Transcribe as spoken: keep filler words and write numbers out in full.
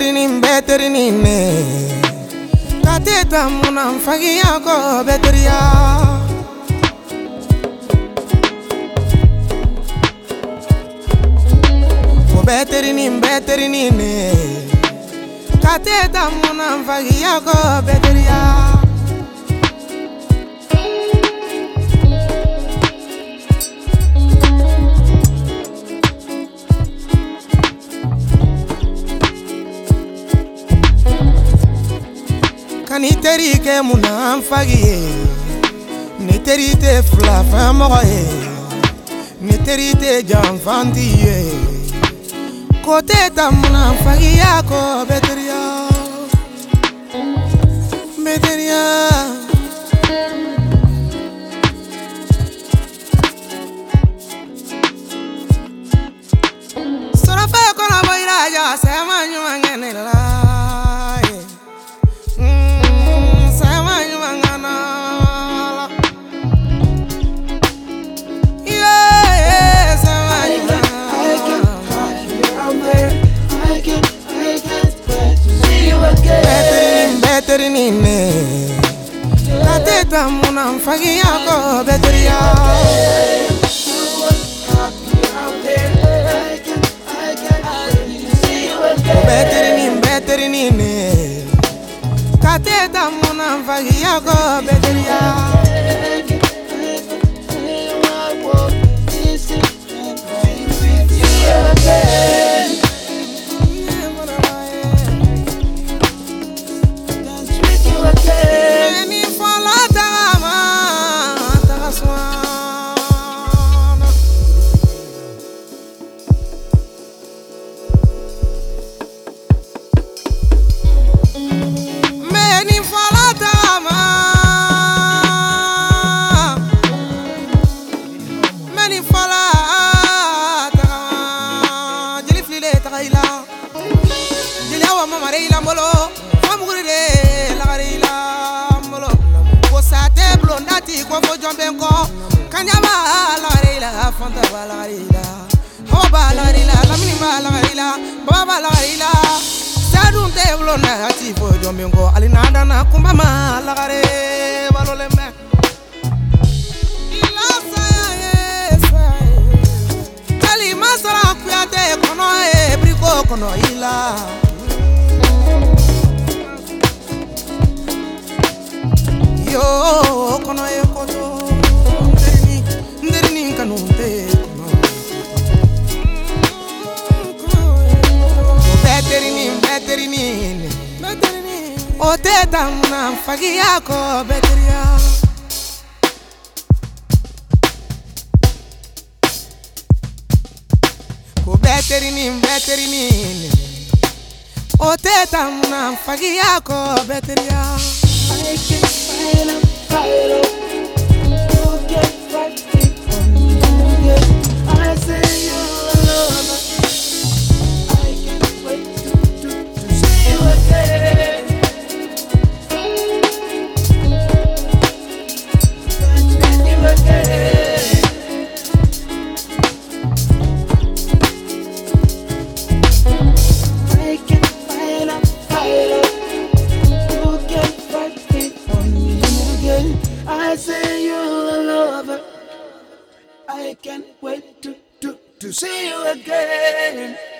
Beterini, beterini, kateta muna mfagi yako beteria. O beterini, beterini, kateta muna mfagi yako beteria. Ni teri ke muna mfagi ni teri te fla famo e ni teri te janfanti e kote ta muna mfagi yako beteria beteria sora fa kola boira ya se manyu ngene la beterini, kateta muna mfagi yako beteria. Beterini, beterini, kateta muna mfagi yako beteria. Kanyama la reila, fanta la reila, hoba la reila, la minima la reila, baba la reila. Sadun te blonda ati fo jomengo, alinada na kumbama la re balole me. Ila sa sa, kali masara kuyate kono e briko kono ila. Yo kono e kono. Beterini, beterini, o teta muna mfagi yako beteria. Ko beterini, beterini, o teta muna mfagi yako beteria. I can find a fire. I say you love me. I can't wait to, to, to see you again. See you again. I can't find a fire. You can't fight it on me again. I say you love me. I can't wait to, to, to see you again.